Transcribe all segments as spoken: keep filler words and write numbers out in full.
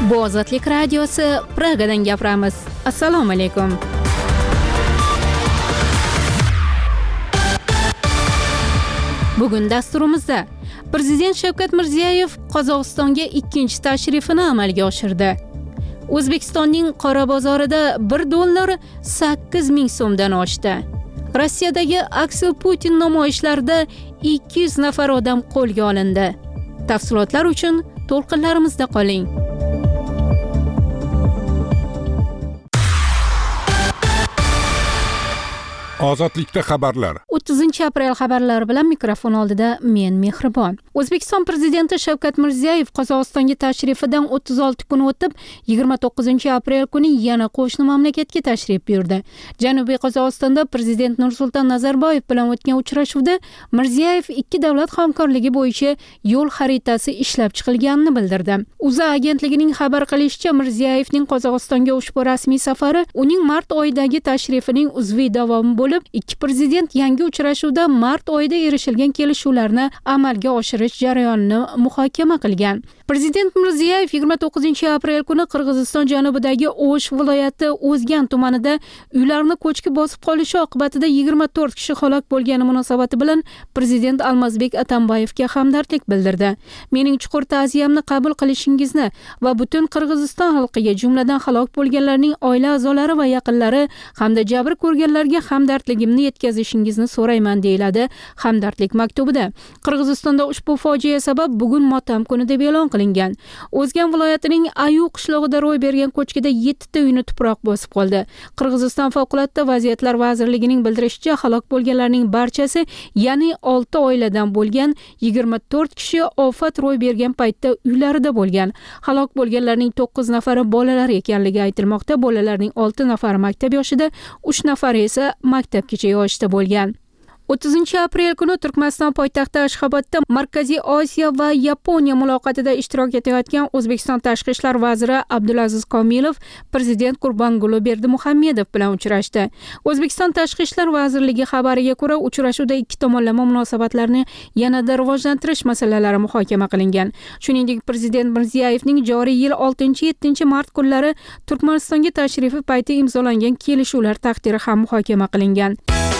Bu Ozodlik radiosi, Pragadan gapiramiz. Assalomu alaykum. Bugun dasturimizda Prezident Shavkat Mirziyoyev Qozog'istonga ikkinchi tashrifini amalga oshirdi. O'zbekistonning qora bozorida bir dollar sakkiz ming so'mdan oshdi. Rossiyadagi Aksel Putin namoyishlarida ikki yuz nafar odam qo'lga olindi. Tafsilotlar uchun to'lqinlarimizda qoling. Ozodlikda xabarlar. o'ttizinchi aprel xabarlari bilan mikrofon oldida men Mehribon. O'zbekiston prezidenti Shavkat Mirziyoyev Qozog'istonga tashrifidan o'ttiz olti kun o'tib, yigirma to'qqizinchi aprel kuni yana qo'shni mamlakatga tashrif buyurdi. Janubiy Qozog'istonda prezident Nursulton Nazarboyev bilan o'tgan uchrashuvda Mirziyoyev ikki davlat hamkorligi bo'yicha yo'l xaritasi ishlab chiqilganini bildirdi. UZA agentligining xabar qilishicha, Mirziyoyevning Qozog'istonga ushbu rasmiy safari uning mart oyidagi tashrifining uzviy davomi bo'lib, ikki prezident yangi uchrashuvda mart oyida erishilgan kelishuvlarni amalga oshirish jarayonini muhokama qilgan. Prezident Mirziyoyev yigirma to'qqizinchi aprel kuni Qirg'iziston janubidagi O'sh viloyati O'zgan tumanida uylarni ko'chki bosib qolishi oqibatida yigirma to'rt kishi halok bo'lgani munosabati bilan prezident Almazbek Atambayevga hamdardlik bildirdi. Mening chuqur ta'ziyamni qabul qilishingizni va butun Qirg'iziston xalqiga, jumladan halok bo'lganlarning oila a'zolari va yaqinlari hamda jabr ko'rganlarga hamdardligimni yetkazishingizni so'rayman, deyiladi hamdardlik maktubida. Qirg'izistonda ushbu fojia sabab bugun motam kuni deb e'lon qilingan. O'zgan viloyatining Ayu qishlog'ida ro'y bergan ko'chkida yetti ta uyni tuproq bosib qoldi. Qirg'iziston favqulodda vaziyatlar vazirligining bildirishicha, halok bo'lganlarning barchasi, ya'ni olti oiladan bo'lgan, yigirma to'rt kishi ofat ro'y bergan paytda uylarida bo'lgan. Halok bo'lganlarning to'qqiz nafari bolalar ekanligi aytilmoqda. Bolalarning olti nafari maktab yoshida, uch nafari esa maktabgacha yoshda bo'lgan. o'ttizinchi aprel kuni Turkmaniston poytaxti Ashxobodda Markaziy Osiyo va Yaponiya muloqotida ishtirok etayotgan O'zbekiston tashqi ishlar vaziri Abdulaziz Komilov prezident Gurbanguli Berdimuhamedov bilan uchrashdi. O'zbekiston tashqi ishlar vazirligi xabariga ko'ra, uchrashuvda ikki tomonlama munosabatlarni yanada rivojlantirish masalalari muhokama qilingan. Shuningdek, prezident Mirziyoyevning joriy yil oltinchi yettinchi mart kunlari Turkmanistonga tashrifi payti imzolangan kelishuvlar taqdiri ham muhokama qilingan.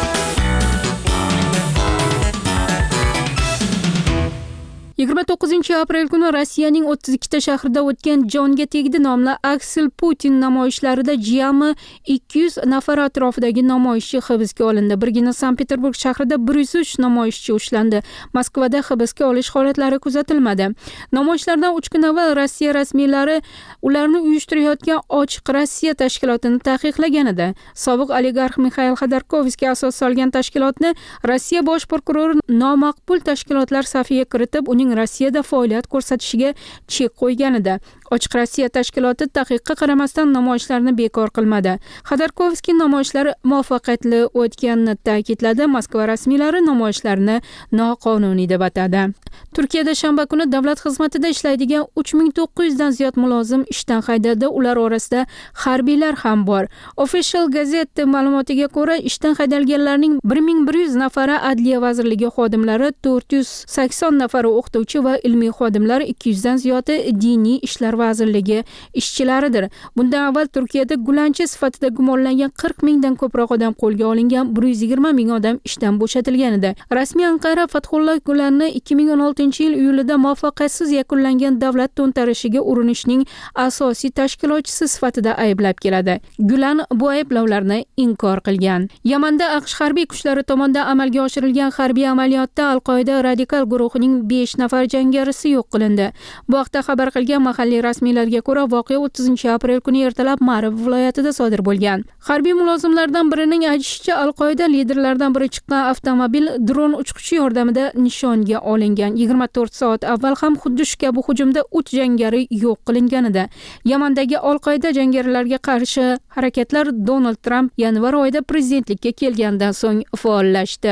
yigirma to'qqizinchi aprel kuni Rossiyaning o'ttiz ikkita shahrida o'tgan Jonga tegdi nomli Aksel Putin namoyishlarida jami ikki yuz nafar atrofidagi namoyishchi hibsga olindi. Birgina Sankt-Peterburg shahrida bir yuz uch namoyishchi ushlandi. Moskvada hibsga olish holatlari kuzatilmadi. Namoyishlardan uch kun avval Rossiya rasmiylari ularni uyushtirayotgan Ochiq Rossiya tashkilotini taqiqlagan edi. Sobiq oligarx Mixail Xodorkovskiy asos solgan tashkilotni Rossiya bosh prokurori nomaqbul tashkilotlar safiga kiritib, uning Rossiyada faoliyat ko'rsatishiga chek qo'ygan edi. Ochiq Rossiya tashkiloti taqiqqa qaramasdan namoyishlarni bekor qilmadi. Xodorkovskiy namoyishlar muvaffaqiyatli o'tganini ta'kidladi. Moskva rasmiylari namoyishlarni noqonuniy deb atadi. Turkiyada shanba kuni davlat xizmatida ishlaydigan uch ming to'qqiz yuz dan ziyod mulozim ishdan haydaldi. Ular orasida harbiylar ham bor. Official Gazette ma'lumotiga ko'ra, ishdan haydalganlarning bir ming bir yuz nafari Adliya vazirligi xodimlari, to'rt yuz sakson nafari o'qituvchi va ilmiy xodimlar, ikki yuz dan ziyodi diniy ishlar vazirligi ishchilaridir. Bundan avval Turkiyada gulanchi sifatida gumonlangan qirq mingdan ko'proq odam qo'lga olingan, bir yuz yigirma ming odam ishdan bo'shatilgan edi. Rasmiy Anqara Fathulloh Gulanni ikki ming o'n oltinchi yil iyulida muvaffaqiyatsiz yakunlangan davlat to'ntarishiga urinishning asosiy tashkilotchisi sifatida ayblab keladi. Gulan bu ayblovlarni inkor qilgan. Yamanda AQSh harbiy kuchlari tomonidan amalga oshirilgan harbiy amaliyotda Al-Qoida radikal guruhining besh nafar jangarisi yo'q qilindi. Bu haqda xabar qilgan mahalliy rasmiylarga ko'ra, voqea o'ttizinchi aprel kuni ertalab Marib viloyatida sodir bo'lgan. Harbiy mulozimlardan birining aytishicha, Al-Qoida liderlaridan biri chiqqan avtomobil dron uchquchi yordamida nishonga olingan. yigirma to'rt soat avval ham xuddi shu kabi hujumda uch jangari yo'q qilingan edi. Yamandagi Al-Qoida jangarilariga qarshi harakatlar Donald Trump yanvar oyida prezidentlikka kelgandan so'ng faollashdi.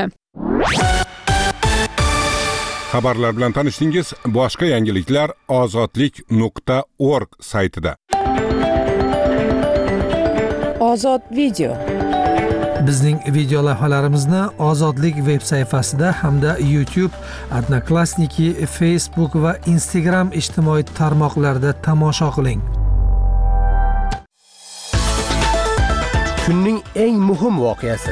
Xabarlar bilan tanishdingiz. Boshqa yangiliklar ozodlik nuqta org saytida. Ozod video. Bizning video lavhalarimizni Ozodlik veb sayfasida hamda YouTube, Odnoklassniki, Facebook va Instagram ijtimoiy tarmoqlarida tomosha qiling. kunning eng muhim voqeasi.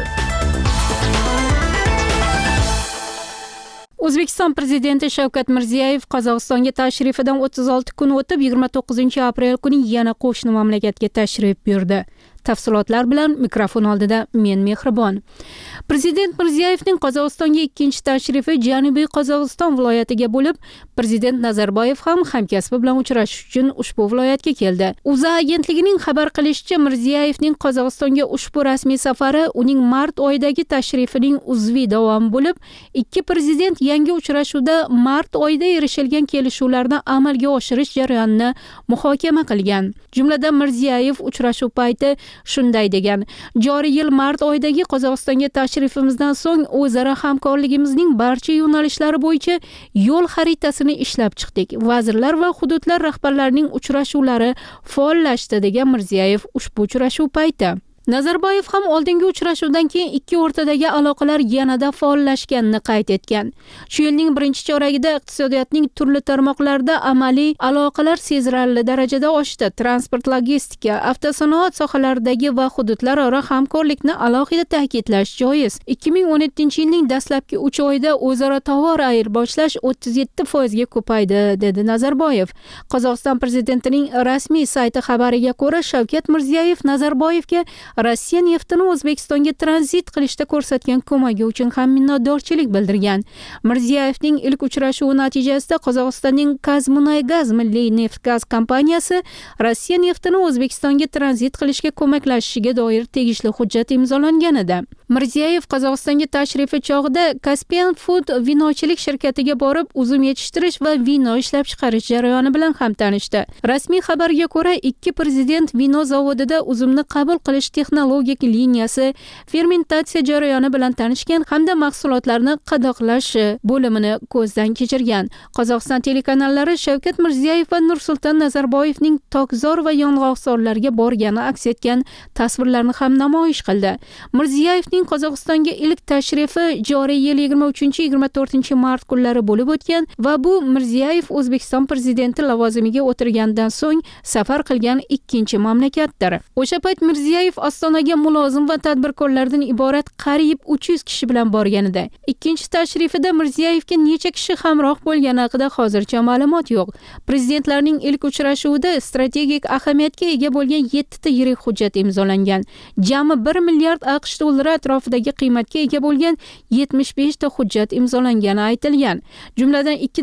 O'zbekiston prezidenti Shavkat Mirziyoyev Qozog'istonga tashrifidan o'ttiz olti kun o'tib yigirma to'qqizinchi aprel kuni yana qo'shni mamlakatga tashrif buyurdi. Tafsilotlar bilan mikrofon oldida men Mehribon. Prezident Mirziyoyevning Qozog'istonga ikkinchi tashrifi Janubiy Qozog'iston viloyatiga bo'lib, Prezident Nazarboyev ham hamkasbi bilan uchrashish uchun ushbu viloyatga keldi. O'zA agentligining xabar qilishicha, Mirziyoyevning Qozog'istonga ushbu rasmiy safari uning mart oyidagi tashrifining uzviy davomi bo'lib, ikki prezident yangi uchrashuvda mart oyida erishilgan kelishuvlarni amalga oshirish jarayonini muhokama qilgan. Jumladan Mirziyoyev uchrashuv payti shunday degan: joriy yil mart oyidagi Qozog'istonga tashrifimizdan so'ng o'zaro hamkorligimizning barcha yo'nalishlari bo'yicha yo'l xaritasini ishlab chiqdik. Vazirlar va hududlar rahbarlarining uchrashuvlari faollashdi, degan Mirziyoyev ushbu uchrashuv payti. Nazarboyev ham oldingi uchrashuvdan keyin ikki o'rtadagi aloqalar yanada faollashganini qayd etgan. Shu yilning birinchi choragida iqtisodiyotning turli tarmoqlarida amaliy aloqalar sezilarli darajada oshdi. Transport, logistika, avtosanoat sohalaridagi va hududlararo hamkorlikni alohida ta'kidlash joiz. ikki ming o'n yettinchi yilning dastlabki uch oyida o'zaro tovar ayirboshlash o'ttiz yetti foizga ko'paydi, dedi Nazarboyev. Qozog'iston prezidentining rasmiy sayti xabariga ko'ra, Shavkat Mirziyoyev Nazarboyevga Rossiya neftini O'zbekistonga tranzit qilishda ko'rsatgan ko'magi uchun ham minnatdorchilik bildirgan. Mirziyoyevning ilk uchrashuvi natijasida Qozog'istonning Kazmunaygaz milliy neft-gaz kompaniyasi Rossiya neftini O'zbekistonga tranzit qilishga ko'maklashishiga doir tegishli hujjat imzolangan edi. Mirziyoyev Qozog'istonga tashrifi chog'ida Caspian Food vinochilik shirkatiga borib, uzum yetishtirish va vino ishlab chiqarish jarayoni bilan ham tanishdi. Rasmiy xabarga ko'ra, ikki prezident vino zavodida uzumni qabul qilish texnologik liniyasi, fermentatsiya jarayoni bilan tanishgan hamda mahsulotlarni qadoqlash bo'limini ko'zdan kechirgan. Qozog'iston telekanallari Shavkat Mirziyoyev va Nursulton Nazarboyevning Tokzor va yong'oqzorlarga borgani aks etgan tasvirlarni ham namoyish qildi. Mirziyoyevning Qozog'istonga ilk tashrifi joriy yil yigirma uchinchi yigirma to'rtinchi mart kunlari bo'lib o'tgan va bu Mirziyoyev O'zbekiston prezidenti lavozimiga o'tirgandan so'ng safar qilgan ikkinchi mamlakatdir. O'sha payt Mirziyoyev Ostonaga mulozim va tadbirkorlardan iborat qariyb uch yuz kishi bilan borganida. Ikkinchi tashrifida Mirziyoyevga necha kishi hamroh bo'lgani haqida hozircha ma'lumot yo'q. Prezidentlarning ilk uchrashuvida strategik ahamiyatga ega bo'lgan yetti ta yirik hujjat imzolangan. Jami bir milliard AQSh dollari atrofidagi qiymatga ega bo'lgan yetmish besh ta hujjat imzolangani aytilgan. Jumladan ikki